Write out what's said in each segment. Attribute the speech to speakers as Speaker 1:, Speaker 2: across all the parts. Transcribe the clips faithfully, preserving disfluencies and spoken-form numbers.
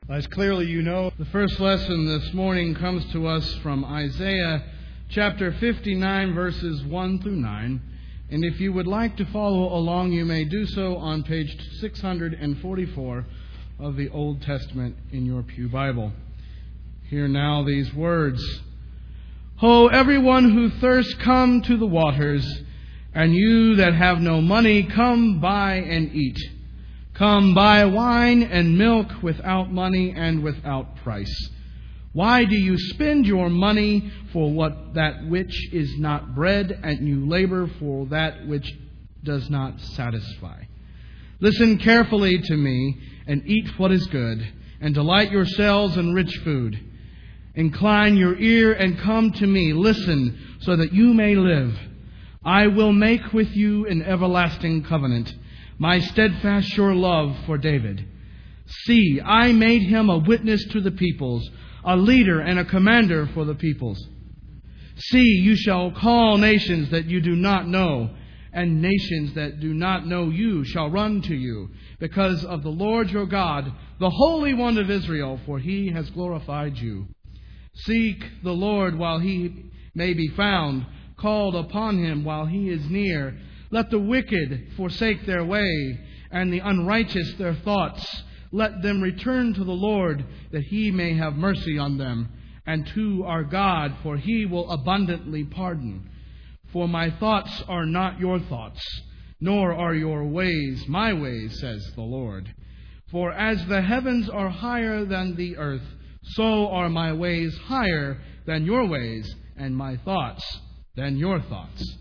Speaker 1: As clearly you know, the first lesson this morning comes to us from Isaiah chapter fifty-nine, verses one through nine. And if you would like to follow along, you may do so on page six hundred forty-four of the Old Testament in your pew Bible. Hear now these words. Ho, everyone who thirsts, come to the waters, and you that have no money, come buy and eat. Come buy wine and milk without money and without price. Why do you spend your money for what that which is not bread, and you labor for that which does not satisfy? Listen carefully to me, and eat what is good, and delight yourselves in rich food. Incline your ear and come to me. Listen, so that you may live. I will make with you an everlasting covenant, my steadfast sure love for David. See, I made him a witness to the peoples, a leader and a commander for the peoples. See, you shall call nations that you do not know, and nations that do not know you shall run to you, because of the Lord your God, the Holy One of Israel, for he has glorified you. Seek the Lord while he may be found, called upon him while he is near. Let the wicked forsake their way, and the unrighteous their thoughts. Let them return to the Lord, that he may have mercy on them, and to our God, for he will abundantly pardon. For my thoughts are not your thoughts, nor are your ways my ways, says the Lord. For as the heavens are higher than the earth, so are my ways higher than your ways, and my thoughts than your thoughts.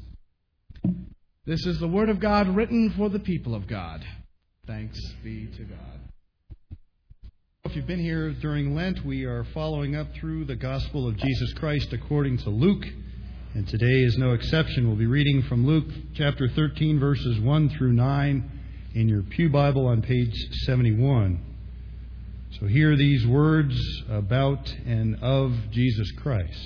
Speaker 1: This is the word of God written for the people of God. Thanks be to God.
Speaker 2: If you've been here during Lent, we are following up through the Gospel of Jesus Christ according to Luke. And today is no exception. We'll be reading from Luke chapter thirteen, verses one through nine in your pew Bible on page seventy-one. So hear these words about and of Jesus Christ.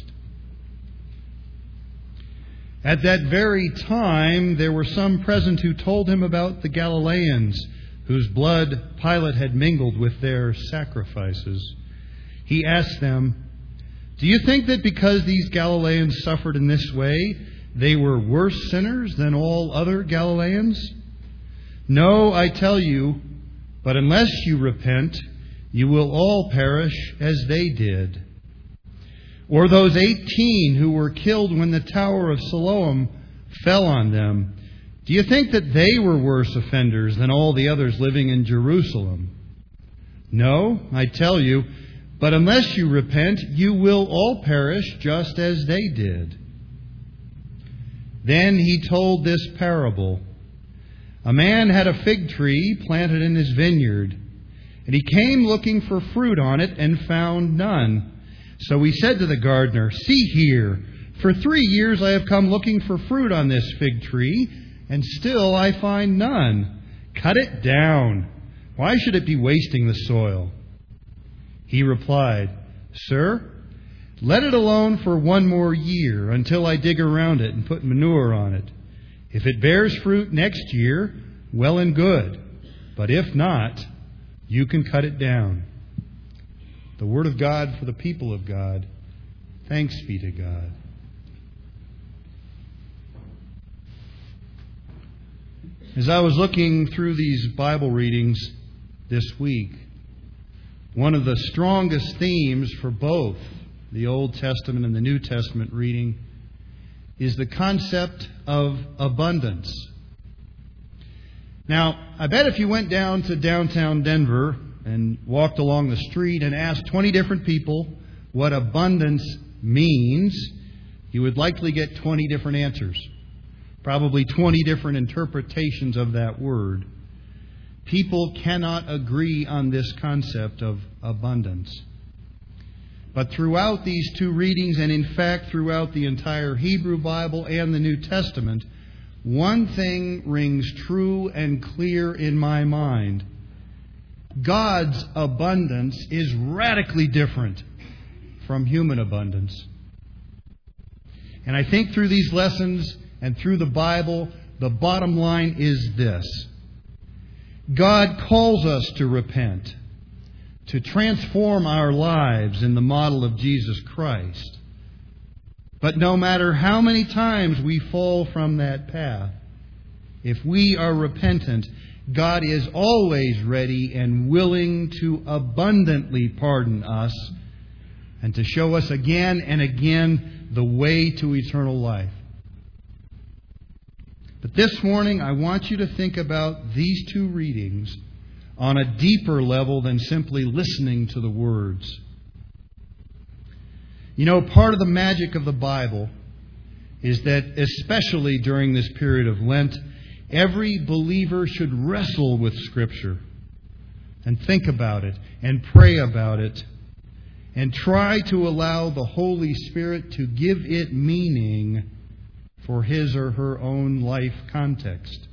Speaker 2: At that very time, there were some present who told him about the Galileans, whose blood Pilate had mingled with their sacrifices. He asked them, "Do you think that because these Galileans suffered in this way, they were worse sinners than all other Galileans? No, I tell you, but unless you repent, you will all perish as they did. Or those eighteen who were killed when the Tower of Siloam fell on them, do you think that they were worse offenders than all the others living in Jerusalem? No, I tell you, but unless you repent, you will all perish just as they did." Then he told this parable. A man had a fig tree planted in his vineyard, and he came looking for fruit on it and found none. So he said to the gardener, "See here, for three years I have come looking for fruit on this fig tree, and still I find none. Cut it down. Why should it be wasting the soil?" He replied, "Sir, let it alone for one more year until I dig around it and put manure on it. If it bears fruit next year, well and good. But if not, you can cut it down." The word of God for the people of God. Thanks be to God. As I was looking through these Bible readings this week, one of the strongest themes for both the Old Testament and the New Testament reading is the concept of abundance. Now, I bet if you went down to downtown Denver and walked along the street and asked twenty different people what abundance means, you would likely get twenty different answers. Probably twenty different interpretations of that word. People cannot agree on this concept of abundance. But throughout these two readings, and in fact throughout the entire Hebrew Bible and the New Testament, one thing rings true and clear in my mind. God's abundance is radically different from human abundance. And I think through these lessons and through the Bible, the bottom line is this. God calls us to repent, to transform our lives in the model of Jesus Christ. But no matter how many times we fall from that path, if we are repentant, God is always ready and willing to abundantly pardon us and to show us again and again the way to eternal life. But this morning, I want you to think about these two readings on a deeper level than simply listening to the words. You know, part of the magic of the Bible is that, especially during this period of Lent, every believer should wrestle with Scripture and think about it and pray about it and try to allow the Holy Spirit to give it meaning for his or her own life context.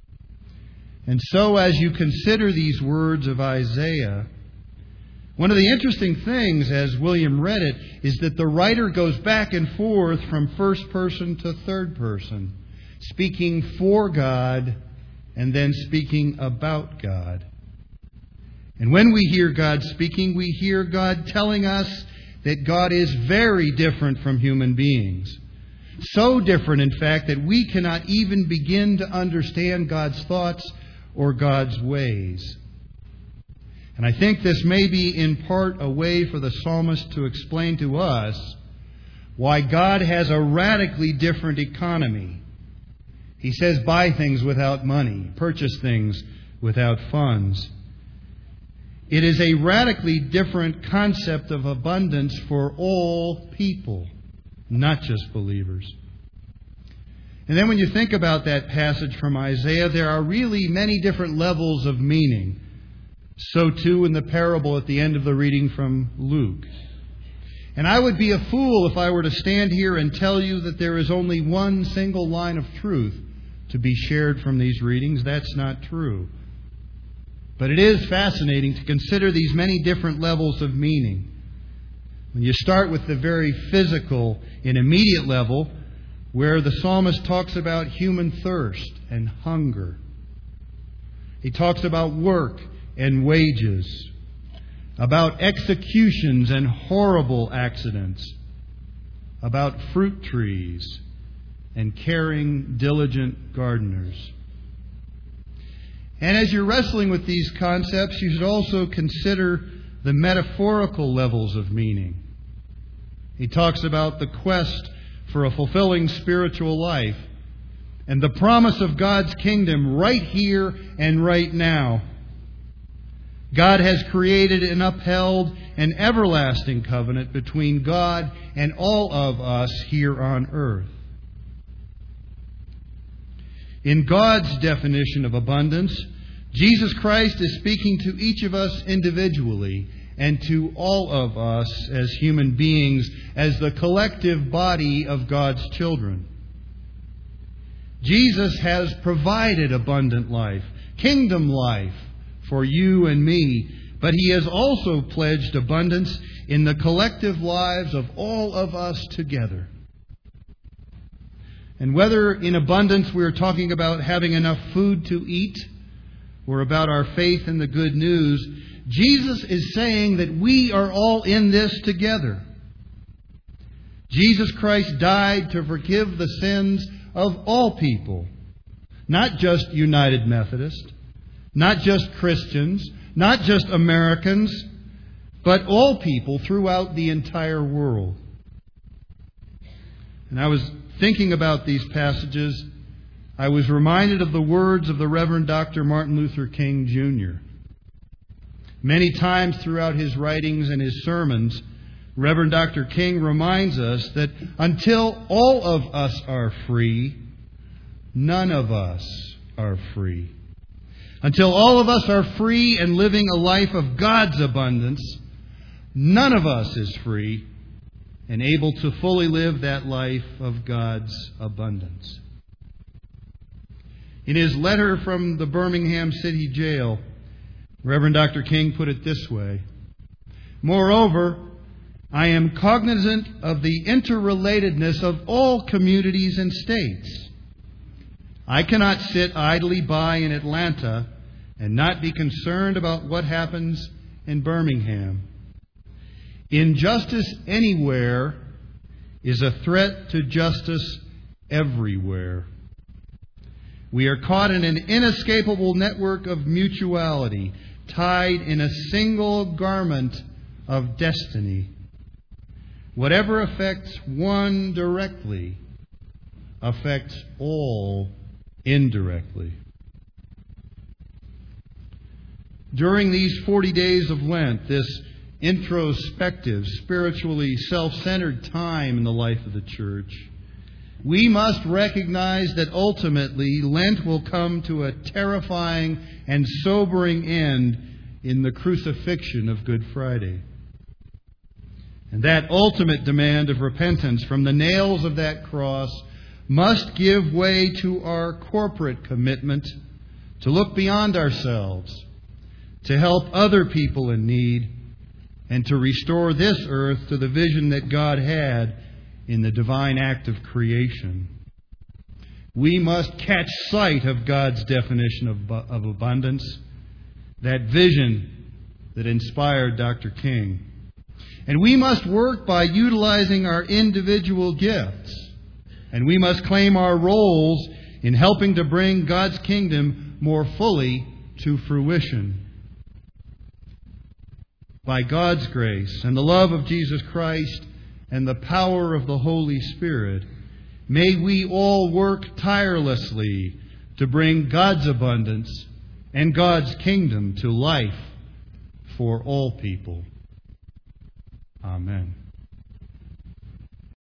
Speaker 2: And so, as you consider these words of Isaiah, one of the interesting things, as William read it, is that the writer goes back and forth from first person to third person, speaking for God and then speaking about God. And when we hear God speaking, we hear God telling us that God is very different from human beings. So different, in fact, that we cannot even begin to understand God's thoughts or God's ways. And I think this may be in part a way for the psalmist to explain to us why God has a radically different economy. He says, buy things without money, purchase things without funds. It is a radically different concept of abundance for all people, not just believers. And then when you think about that passage from Isaiah, there are really many different levels of meaning. So too in the parable at the end of the reading from Luke. And I would be a fool if I were to stand here and tell you that there is only one single line of truth to be shared from these readings. That's not true. But it is fascinating to consider these many different levels of meaning. When you start with the very physical and immediate level, where the psalmist talks about human thirst and hunger. He talks about work and wages, about executions and horrible accidents, about fruit trees and caring, diligent gardeners. And as you're wrestling with these concepts, you should also consider the metaphorical levels of meaning. He talks about the quest for a fulfilling spiritual life and the promise of God's kingdom right here and right now. God has created and upheld an everlasting covenant between God and all of us here on earth. In God's definition of abundance, Jesus Christ is speaking to each of us individually and to all of us as human beings, as the collective body of God's children. Jesus has provided abundant life, kingdom life, for you and me, but He has also pledged abundance in the collective lives of all of us together. And whether in abundance we're talking about having enough food to eat, or about our faith in the good news, Jesus is saying that we are all in this together. Jesus Christ died to forgive the sins of all people, not just United Methodist, not just Christians, not just Americans, but all people throughout the entire world. And I was thinking about these passages, I was reminded of the words of the Reverend Doctor Martin Luther King, Junior Many times throughout his writings and his sermons, Reverend Doctor King reminds us that until all of us are free, none of us are free. Until all of us are free and living a life of God's abundance, none of us is free and able to fully live that life of God's abundance. In his letter from the Birmingham City Jail, Reverend Doctor King put it this way: "Moreover, I am cognizant of the interrelatedness of all communities and states. I cannot sit idly by in Atlanta and not be concerned about what happens and Birmingham. Injustice anywhere is a threat to justice everywhere. We are caught in an inescapable network of mutuality, tied in a single garment of destiny. Whatever affects one directly affects all indirectly. During these forty days of Lent, this introspective, spiritually self-centered time in the life of the church, we must recognize that ultimately Lent will come to a terrifying and sobering end in the crucifixion of Good Friday. And that ultimate demand of repentance from the nails of that cross must give way to our corporate commitment to look beyond ourselves, to help other people in need, and to restore this earth to the vision that God had in the divine act of creation. We must catch sight of God's definition of, of abundance, that vision that inspired Doctor King. And we must work by utilizing our individual gifts. And we must claim our roles in helping to bring God's kingdom more fully to fruition. By God's grace and the love of Jesus Christ and the power of the Holy Spirit, may we all work tirelessly to bring God's abundance and God's kingdom to life for all people. Amen.